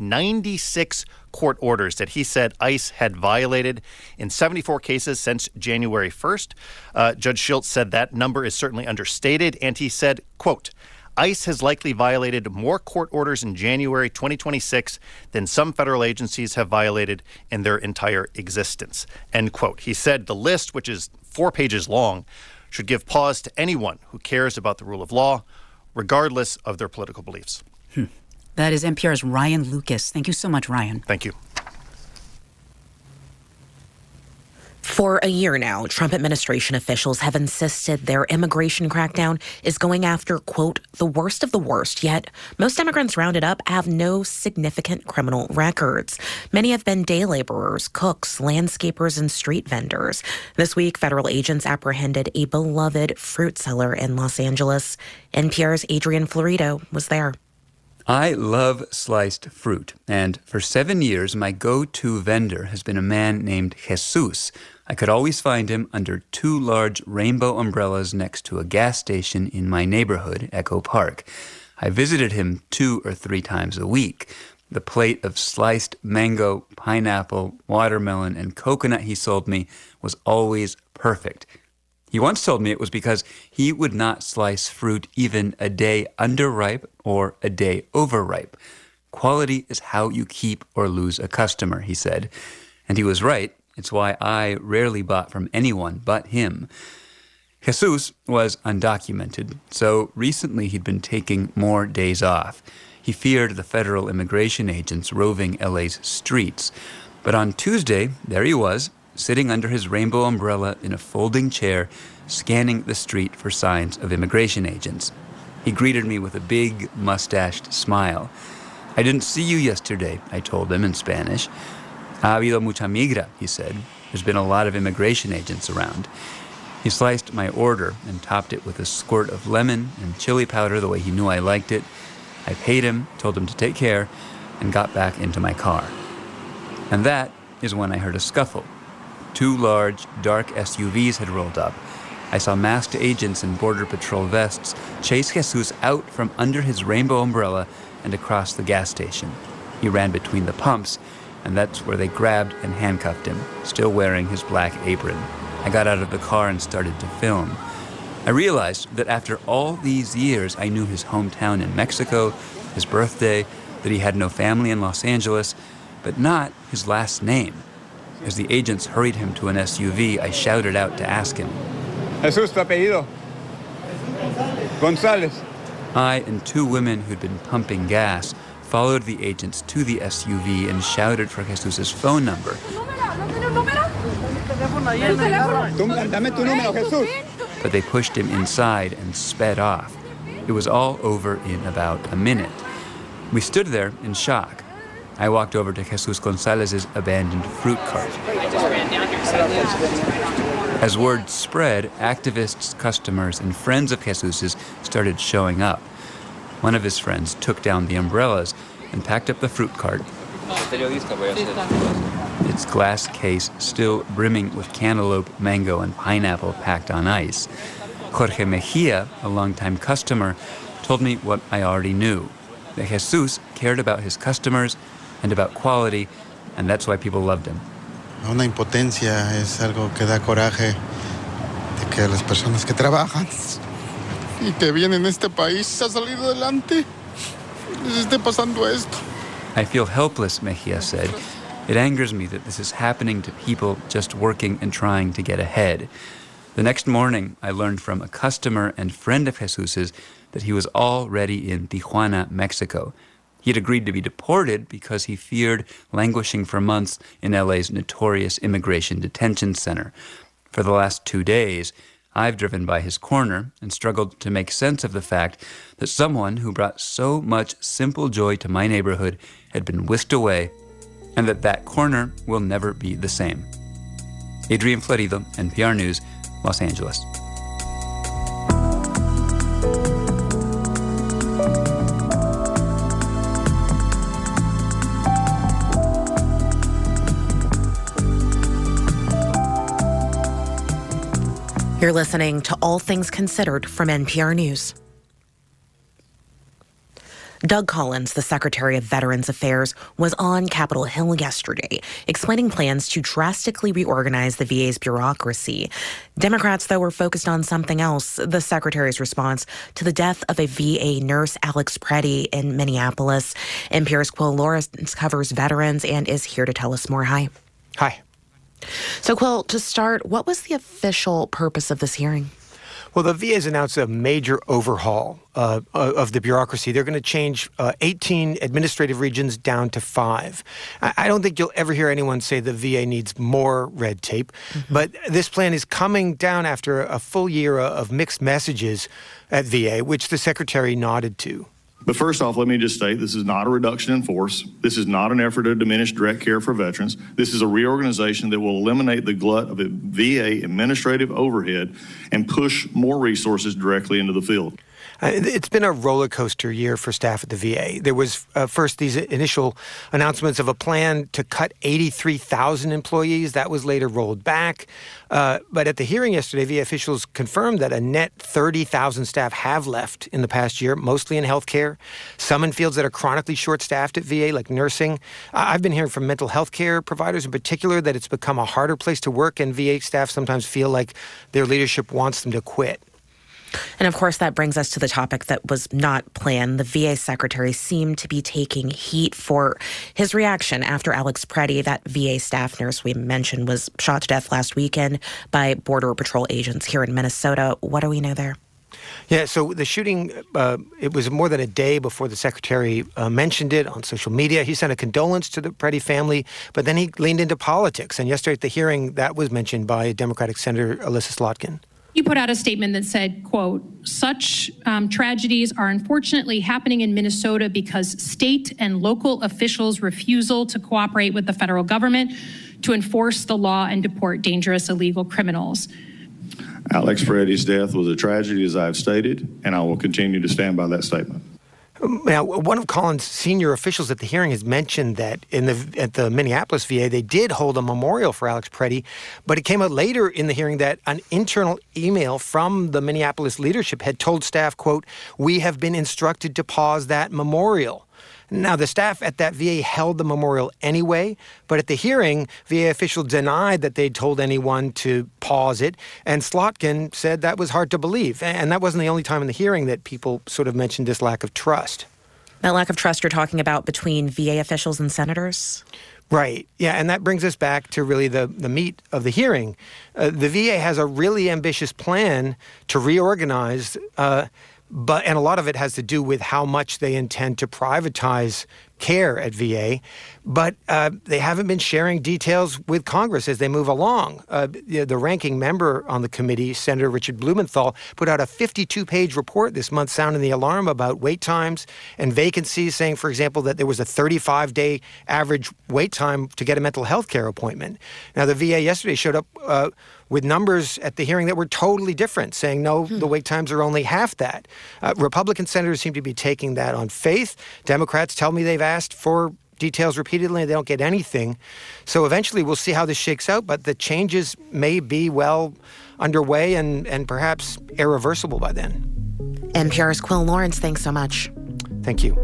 96 court orders that he said ICE had violated in 74 cases since January 1st. Judge Schiltz said that number is certainly understated, and he said, quote, ICE has likely violated more court orders in January 2026 than some federal agencies have violated in their entire existence, end quote. He said the list, which is 4 pages long, should give pause to anyone who cares about the rule of law, regardless of their political beliefs. That is NPR's Ryan Lucas. Thank you so much, Ryan. Thank you. For a year now, Trump administration officials have insisted their immigration crackdown is going after, quote, the worst of the worst, yet most immigrants rounded up have no significant criminal records. Many have been day laborers, cooks, landscapers, and street vendors. This week, federal agents apprehended a beloved fruit seller in Los Angeles. NPR's Adrian Florido was there. I love sliced fruit, and for 7 years, my go-to vendor has been a man named Jesus. I could always find him under 2 large rainbow umbrellas next to a gas station in my neighborhood, Echo Park. I visited him 2 or 3 times a week. The plate of sliced mango, pineapple, watermelon, and coconut he sold me was always perfect. He once told me it was because he would not slice fruit even a day underripe or a day overripe. Quality is how you keep or lose a customer, he said. And he was right. It's why I rarely bought from anyone but him. Jesus was undocumented, so recently he'd been taking more days off. He feared the federal immigration agents roving LA's streets. But on Tuesday, there he was, sitting under his rainbow umbrella in a folding chair, scanning the street for signs of immigration agents. He greeted me with a big, mustached smile. "I didn't see you yesterday," I told him in Spanish. "Ha habido mucha migra," he said. "There's been a lot of immigration agents around." He sliced my order and topped it with a squirt of lemon and chili powder the way he knew I liked it. I paid him, told him to take care, and got back into my car. And that is when I heard a scuffle. 2 large, dark SUVs had rolled up. I saw masked agents in Border Patrol vests chase Jesus out from under his rainbow umbrella and across the gas station. He ran between the pumps, and that's where they grabbed and handcuffed him, still wearing his black apron. I got out of the car and started to film. I realized that after all these years, I knew his hometown in Mexico, his birthday, that he had no family in Los Angeles, but not his last name. As the agents hurried him to an SUV, I shouted out to ask him. Jesus, tu apellido? González. I and 2 women who'd been pumping gas followed the agents to the SUV and shouted for Jesus' phone number. But they pushed him inside and sped off. It was all over in about a minute. We stood there in shock. I walked over to Jesus Gonzalez's abandoned fruit cart. I just ran down here, so I left. As word spread, activists, customers, and friends of Jesus's started showing up. One of his friends took down the umbrellas and packed up the fruit cart. Its glass case still brimming with cantaloupe, mango, and pineapple packed on ice. Jorge Mejia, a longtime customer, told me what I already knew, that Jesus cared about his customers and about quality, and that's why people loved him. Una impotencia es algo que da coraje de que las personas que trabajan y que vienen a este país a salir adelante les esté pasando esto. I feel helpless, Mejia said. It angers me that this is happening to people just working and trying to get ahead. The next morning, I learned from a customer and friend of Jesus's that he was already in Tijuana, Mexico. He had agreed to be deported because he feared languishing for months in LA's notorious immigration detention center. For the last 2 days, I've driven by his corner and struggled to make sense of the fact that someone who brought so much simple joy to my neighborhood had been whisked away, and that corner will never be the same. Adrian Florido, NPR News, Los Angeles. You're listening to All Things Considered from NPR News. Doug Collins, the Secretary of Veterans Affairs, was on Capitol Hill yesterday, explaining plans to drastically reorganize the VA's bureaucracy. Democrats, though, were focused on something else, the Secretary's response to the death of a VA nurse, Alex Preddy, in Minneapolis. NPR's Quill Lawrence covers veterans and is here to tell us more. Hi. Hi. So, Quill, to start, what was the official purpose of this hearing? Well, the VA has announced a major overhaul of the bureaucracy. They're going to change 18 administrative regions down to 5. I don't think you'll ever hear anyone say the VA needs more red tape, but this plan is coming down after a full year of mixed messages at VA, which the Secretary nodded to. But first off, let me just state this is not a reduction in force. This is not an effort to diminish direct care for veterans. This is a reorganization that will eliminate the glut of VA administrative overhead and push more resources directly into the field. It's been a roller coaster year for staff at the VA. There was first these initial announcements of a plan to cut 83,000 employees. That was later rolled back. But at the hearing yesterday, VA officials confirmed that a net 30,000 staff have left in the past year, mostly in healthcare, some in fields that are chronically short-staffed at VA, like nursing. I've been hearing from mental health care providers in particular that it's become a harder place to work, and VA staff sometimes feel like their leadership wants them to quit. And of course, that brings us to the topic that was not planned. The VA secretary seemed to be taking heat for his reaction after Alex Preddy, that VA staff nurse we mentioned, was shot to death last weekend by Border Patrol agents here in Minnesota. What do we know there? Yeah, so the shooting, it was more than a day before the secretary mentioned it on social media. He sent a condolence to the Preddy family, but then he leaned into politics. And yesterday at the hearing, that was mentioned by Democratic Senator Alyssa Slotkin. You put out a statement that said, quote, such tragedies are unfortunately happening in Minnesota because state and local officials' refusal to cooperate with the federal government to enforce the law and deport dangerous illegal criminals. Alex Preddy's death was a tragedy, as I've stated, and I will continue to stand by that statement. Now, one of Collins' senior officials at the hearing has mentioned that at the Minneapolis VA, they did hold a memorial for Alex Preddy, but it came out later in the hearing that an internal email from the Minneapolis leadership had told staff, quote, "We have been instructed to pause that memorial." Now, the staff at that VA held the memorial anyway, but at the hearing, VA officials denied that they'd told anyone to pause it, and Slotkin said that was hard to believe. And that wasn't the only time in the hearing that people sort of mentioned this lack of trust. That lack of trust you're talking about between VA officials and senators? Right. Yeah, and that brings us back to really the meat of the hearing. The VA has a really ambitious plan to reorganize, and a lot of it has to do with how much they intend to privatize care at VA, but they haven't been sharing details with Congress as they move along. The ranking member on the committee, Senator Richard Blumenthal, put out a 52-page report this month sounding the alarm about wait times and vacancies, saying, for example, that there was a 35-day average wait time to get a mental health care appointment. Now, the VA yesterday showed up with numbers at the hearing that were totally different, saying, no, the wait times are only half that. Republican senators seem to be taking that on faith. Democrats tell me they've asked for details repeatedly and they don't get anything. So eventually we'll see how this shakes out, but the changes may be well underway and perhaps irreversible by then. NPR's Quill Lawrence, thanks so much. Thank you.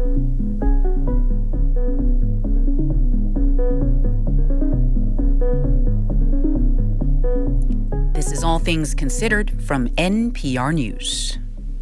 This is All Things Considered from NPR News.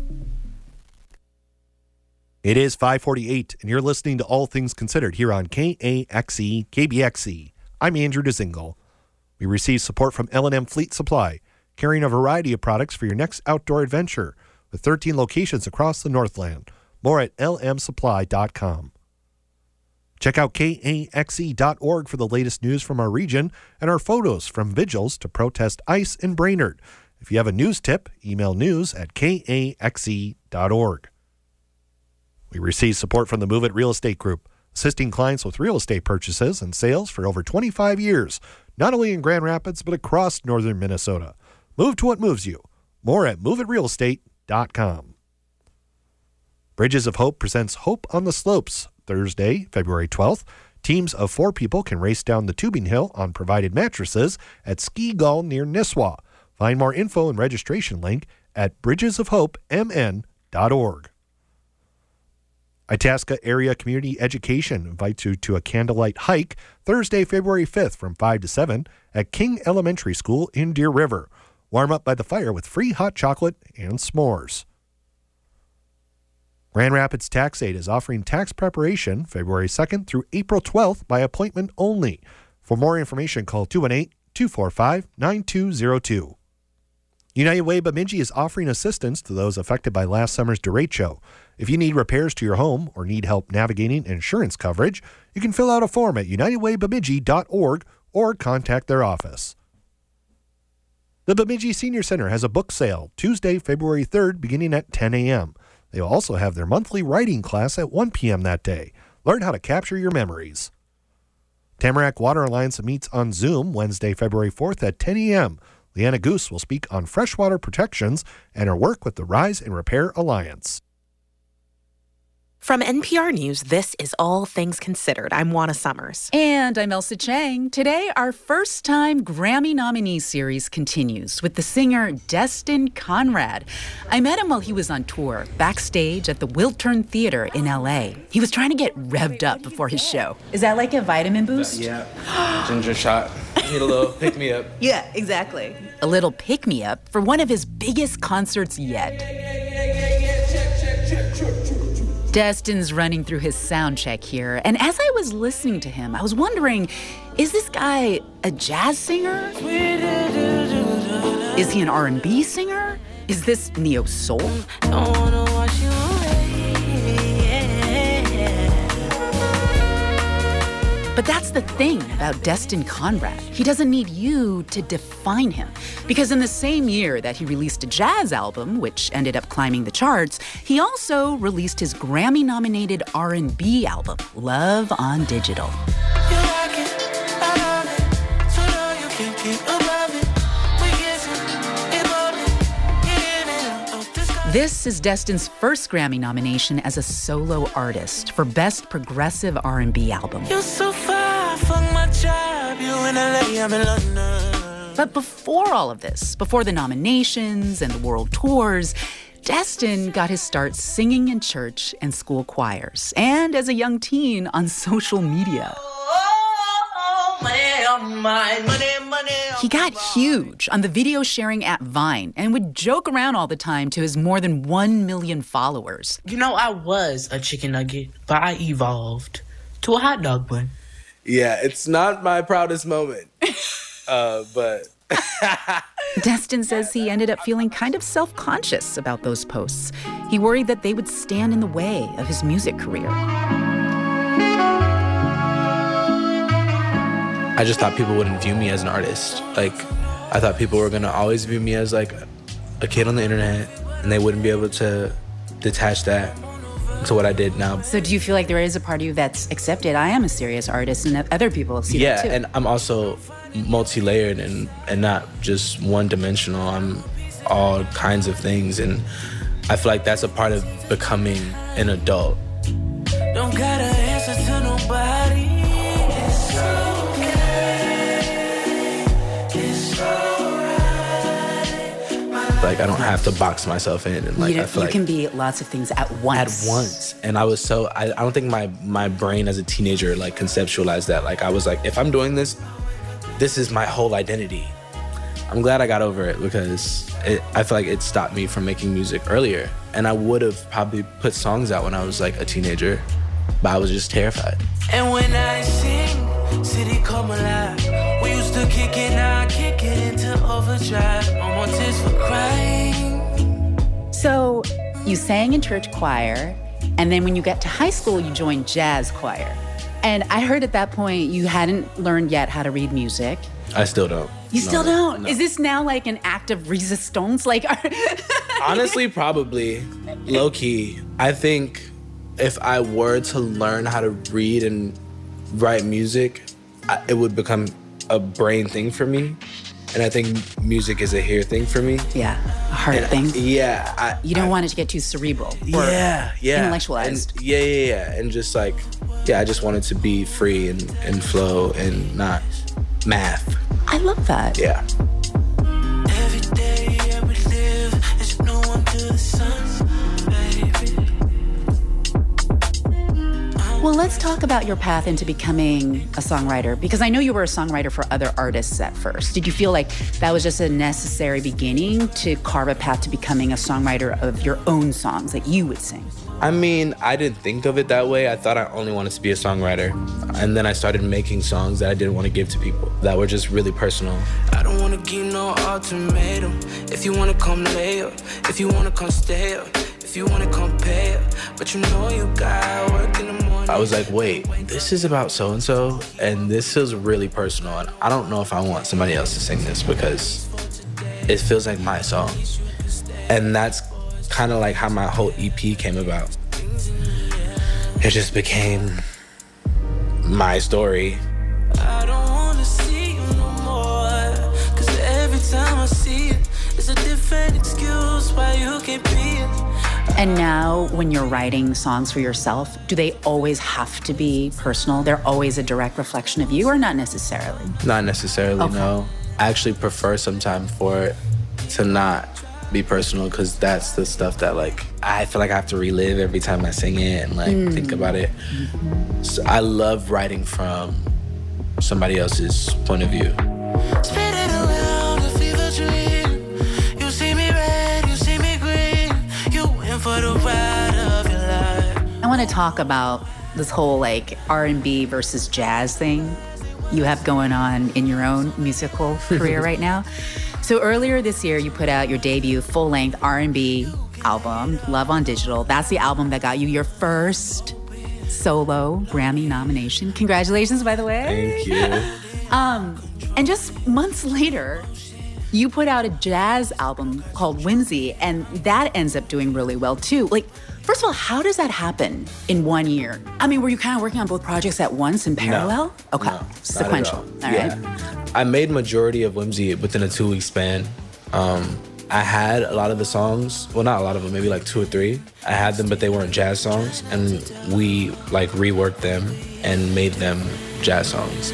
It is 5:48, and you're listening to All Things Considered here on KAXE, KBXE. I'm Andrew Dzingel. We receive support from L&M Fleet Supply, carrying a variety of products for your next outdoor adventure, with 13 locations across the Northland. More at lmsupply.com. Check out KAXE.org for the latest news from our region and our photos from vigils to protest ICE in Brainerd. If you have a news tip, email news@kaxe.org. We receive support from the Move It Real Estate Group, assisting clients with real estate purchases and sales for over 25 years, not only in Grand Rapids, but across northern Minnesota. Move to what moves you. More at moveitrealestate.com. Bridges of Hope presents Hope on the Slopes, Thursday, February 12th. Teams of 4 people can race down the tubing hill on provided mattresses at Ski Gull near Nisswa. Find more info and registration link at bridgesofhopemn.org. Itasca Area Community Education invites you to a candlelight hike Thursday, February 5th from 5 to 7 at King Elementary School in Deer River. Warm up by the fire with free hot chocolate and s'mores. Grand Rapids Tax Aid is offering tax preparation February 2nd through April 12th by appointment only. For more information, call 218-245-9202. United Way Bemidji is offering assistance to those affected by last summer's derecho. If you need repairs to your home or need help navigating insurance coverage, you can fill out a form at unitedwaybemidji.org or contact their office. The Bemidji Senior Center has a book sale Tuesday, February 3rd, beginning at 10 a.m. They will also have their monthly writing class at 1 p.m. that day. Learn how to capture your memories. Tamarack Water Alliance meets on Zoom Wednesday, February 4th at 10 a.m. Leanna Goose will speak on freshwater protections and her work with the Rise and Repair Alliance. From NPR News, this is All Things Considered. I'm Juana Summers. And I'm Elsa Chang. Today, our first-time Grammy nominee series continues with the singer Destin Conrad. I met him while he was on tour, backstage at the Wiltern Theater in L.A. He was trying to get revved up before his show. Is that like a vitamin boost? Yeah. Ginger shot. Need a little pick-me-up. Yeah, exactly. A little pick-me-up for one of his biggest concerts yet. Destin's running through his sound check here, and as I was listening to him, I was wondering, is this guy a jazz singer? Is he an R&B singer? Is this neo-soul? But that's the thing about Destin Conrad. He doesn't need you to define him. Because in the same year that he released a jazz album, which ended up climbing the charts, he also released his Grammy-nominated R&B album, Love on Digital. This is Destin's first Grammy nomination as a solo artist for Best Progressive R&B Album. You're so far from my job, you in LA, I'm in London. But before all of this, before the nominations and the world tours, Destin got his start singing in church and school choirs, and as a young teen on social media. He got huge on the video sharing app Vine and would joke around all the time to his more than 1 million followers. You know, I was a chicken nugget, but I evolved to a hot dog bun. Yeah, it's not my proudest moment, but... Destin says he ended up feeling kind of self-conscious about those posts. He worried that they would stand in the way of his music career. I just thought people wouldn't view me as an artist. Like, I thought people were going to always view me as, like, a kid on the internet, and they wouldn't be able to detach that to what I did now. So do you feel like there is a part of you that's accepted, I am a serious artist, and that other people see that too? Yeah, and I'm also multi-layered and not just one-dimensional. I'm all kinds of things, and I feel like that's a part of becoming an adult. Don't gotta answer to nobody. Like, I don't have to box myself in. And like, I feel like can be lots of things at once. At once. And I was so, I don't think my brain as a teenager, like, conceptualized that. Like, I was like, if I'm doing this, this is my whole identity. I'm glad I got over it because I feel like it stopped me from making music earlier. And I would have probably put songs out when I was, like, a teenager, but I was just terrified. And when I sing, city come alive. We used to kick it, now I kick it into overdrive. No more tears for crying. So you sang in church choir, and then when you got to high school, you joined jazz choir. And I heard at that point you hadn't learned yet how to read music. I still don't. You still don't? No. Is this now like an act of resistance? Like, honestly, probably. Low key. I think if I were to learn how to read and write music, it would become a brain thing for me. And I think music is a hear thing for me. Yeah, a heart thing. Yeah. You don't want it to get too cerebral or intellectualized. And, yeah. And just like, I just want it to be free and flow and not math. I love that. Yeah. Every day I would live as no one to the sun, baby. Well, let's talk about your path into becoming a songwriter, because I know you were a songwriter for other artists at first. Did you feel like that was just a necessary beginning to carve a path to becoming a songwriter of your own songs that you would sing? I mean, I didn't think of it that way. I thought I only wanted to be a songwriter. And then I started making songs that I didn't want to give to people, that were just really personal. I don't want to give no ultimatum. If you want to come lay up, if you want to come stay up, if you want to come pay up, but you know you got work in the morning. I was like, wait, this is about so-and-so, and this feels really personal, and I don't know if I want somebody else to sing this because it feels like my song. And that's kind of like how my whole EP came about. It just became my story. I don't want to see you no more, 'cause every time I see it, it's a different excuse why you can't be it. And now, when you're writing songs for yourself, do they always have to be personal? They're always a direct reflection of you, or not necessarily? Not necessarily, Okay. no. I actually prefer sometimes for it to not be personal, because that's the stuff that, like, I feel like I have to relive every time I sing it and, like, think about it. So I love writing from somebody else's point of view. Spin it around, the fever dream. You see me red, you see me green. You in for the ride of your life. I want to talk about this whole, like, R&B versus jazz thing you have going on in your own musical career right now. So earlier this year, you put out your debut full-length R&B album, Love on Digital. That's the album that got you your first solo Grammy nomination. Congratulations, by the way. Thank you. And just months later, you put out a jazz album called Whimsy, and that ends up doing really well, too. Like, first of all, how does that happen in 1 year? I mean, were you kind of working on both projects at once in parallel? No, okay, no, sequential. Not at all. All right. I made majority of Whimsy within a 2-week span. I had a lot of the songs, well, not a lot of them, maybe like 2 or 3. I had them, but they weren't jazz songs, and we like reworked them and made them jazz songs.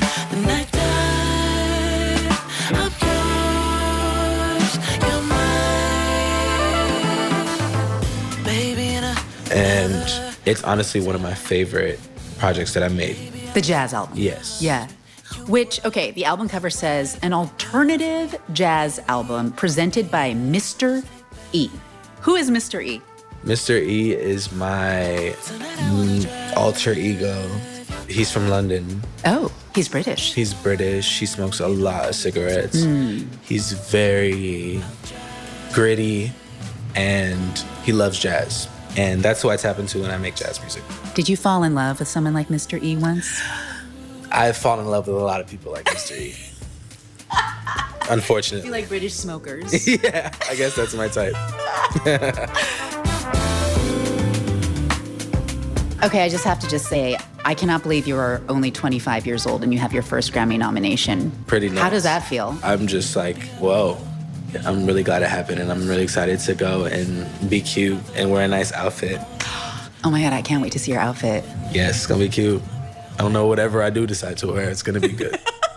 And it's honestly one of my favorite projects that I made. The jazz album. Yes. Yeah. Which, okay, the album cover says, an alternative jazz album presented by Mr. E. Who is Mr. E? Mr. E is my alter ego. He's from London. Oh, he's British. He's British. He smokes a lot of cigarettes. He's very gritty, and he loves jazz. And that's who I tap into when I make jazz music. Did you fall in love with someone like Mr. E once? I've fallen in love with a lot of people like Mr. E. Unfortunately. You like British smokers? Yeah, I guess that's my type. Okay, I just have to say, I cannot believe you are only 25 years old and you have your first Grammy nomination. Pretty nice. How does that feel? I'm just like, whoa. I'm really glad it happened, and I'm really excited to go and be cute and wear a nice outfit. Oh my God, I can't wait to see your outfit. Yes, it's gonna be cute. I don't know, whatever I do decide to wear, it's gonna be good.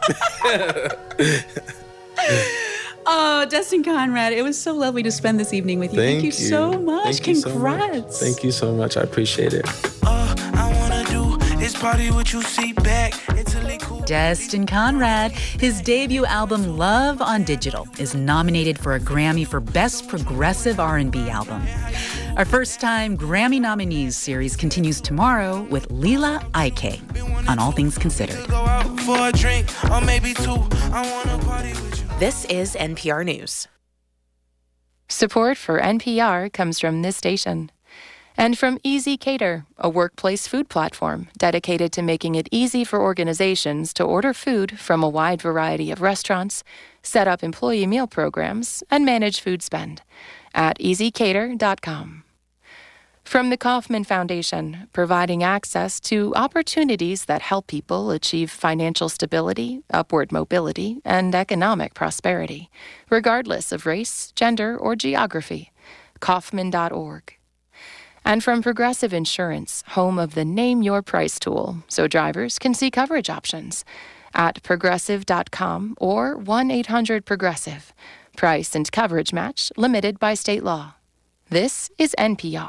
Oh, Destin Conrad, it was so lovely to spend this evening with you. Thank you so much. Congrats. Thank you so much. I appreciate it. I wanna do is party with you, seat back. Italy cool. Destin Conrad. His debut album, Love on Digital, is nominated for a Grammy for Best Progressive R&B Album. Our first-time Grammy nominees series continues tomorrow with Lila Ike on All Things Considered. Go out for a drink, or maybe 2. I wanna party with you. This is NPR News. Support for NPR comes from this station. And from Easy Cater, a workplace food platform dedicated to making it easy for organizations to order food from a wide variety of restaurants, set up employee meal programs, and manage food spend at easycater.com. From the Kauffman Foundation, providing access to opportunities that help people achieve financial stability, upward mobility, and economic prosperity, regardless of race, gender, or geography. Kauffman.org. And from Progressive Insurance, home of the Name Your Price tool, so drivers can see coverage options at progressive.com or 1-800-PROGRESSIVE. Price and coverage match limited by state law. This is NPR.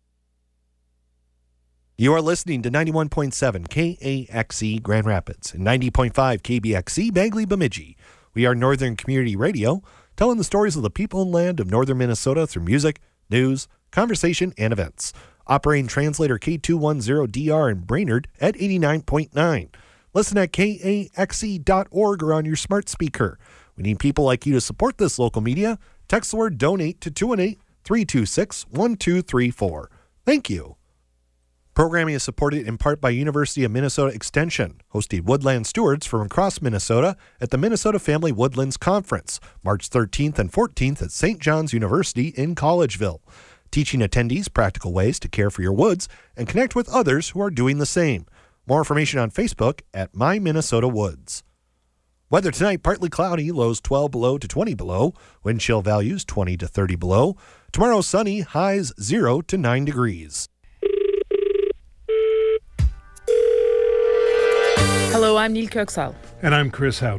You are listening to 91.7 KAXE Grand Rapids and 90.5 KBXE Bagley Bemidji. We are Northern Community Radio, telling the stories of the people and land of northern Minnesota through music, news, conversation, and events. Operating translator K210DR in Brainerd at 89.9. Listen at KAXE.org or on your smart speaker. We need people like you to support this local media. Text the word donate to 218-326-1234. Thank you. Programming is supported in part by University of Minnesota Extension, hosting Woodland Stewards from across Minnesota at the Minnesota Family Woodlands Conference, March 13th and 14th at St. John's University in Collegeville. Teaching attendees practical ways to care for your woods and connect with others who are doing the same. More information on Facebook at My Minnesota Woods. Weather tonight, partly cloudy, lows 12 below to 20 below, wind chill values 20 to 30 below. Tomorrow sunny, highs 0 to 9 degrees. Hello, I'm Neil Kirksall. And I'm Chris Houghton.